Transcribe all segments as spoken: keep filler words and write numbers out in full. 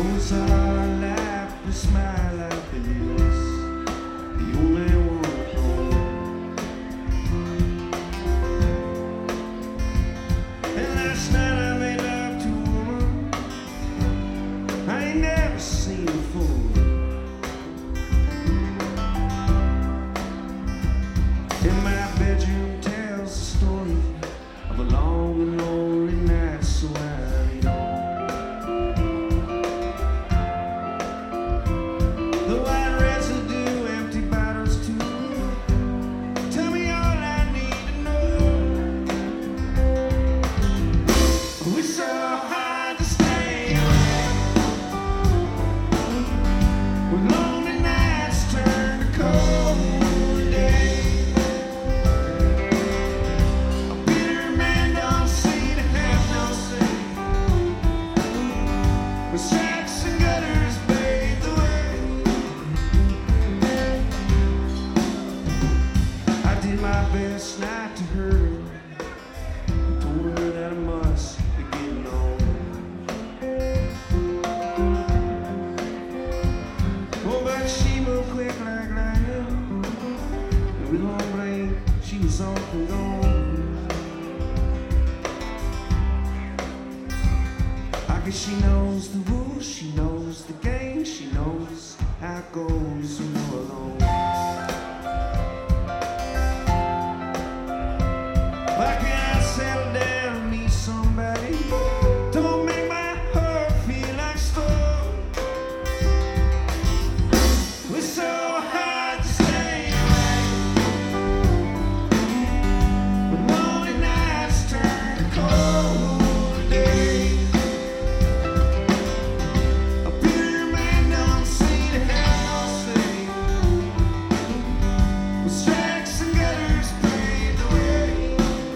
Was our life was my life is the only one home. And last night I made love to a woman I ain't never seen before. In my bedroom tells the story of a long and lonely night, so I lead on. Best not to hurt her. I told her that I must be getting on. Oh, but she moved quick like lightning, and with one blink she was off and gone. I guess she knows the rules, she knows the game, she knows how it goes when you're alone. Why can't I settle down and meet somebody? Don't make my heart feel like stone. We're so hard to stay away. When lonely nights turn to cold days, a bitter man don't seem to have no say. With strikes and gutters paved the way.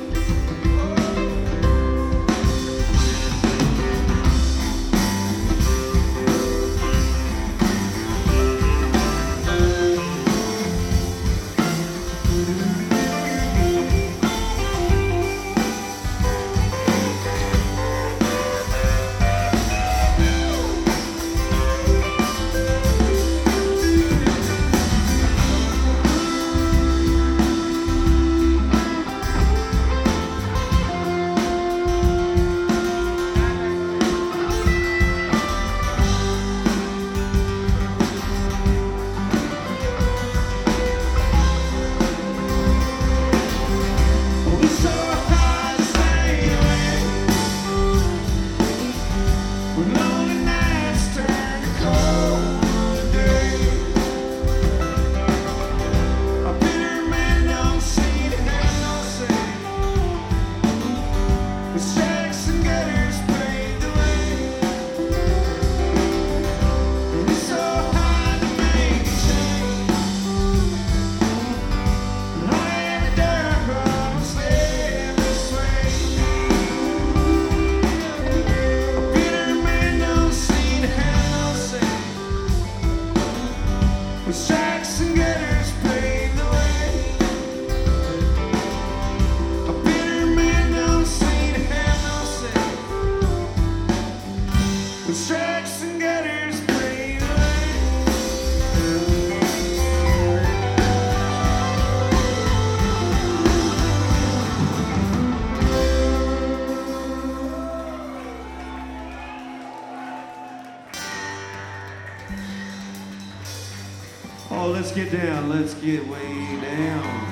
Oh, let's get down, let's get way down.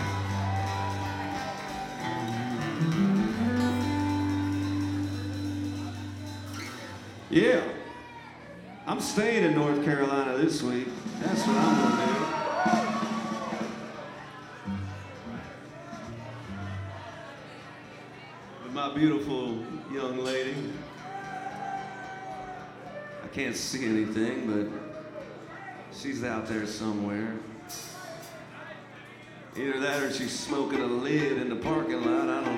Yeah, I'm staying in North Carolina this week. That's what I'm gonna do. With my beautiful young lady. I can't see anything, but she's out there somewhere. Either that or she's smoking a lid in the parking lot, I don't know.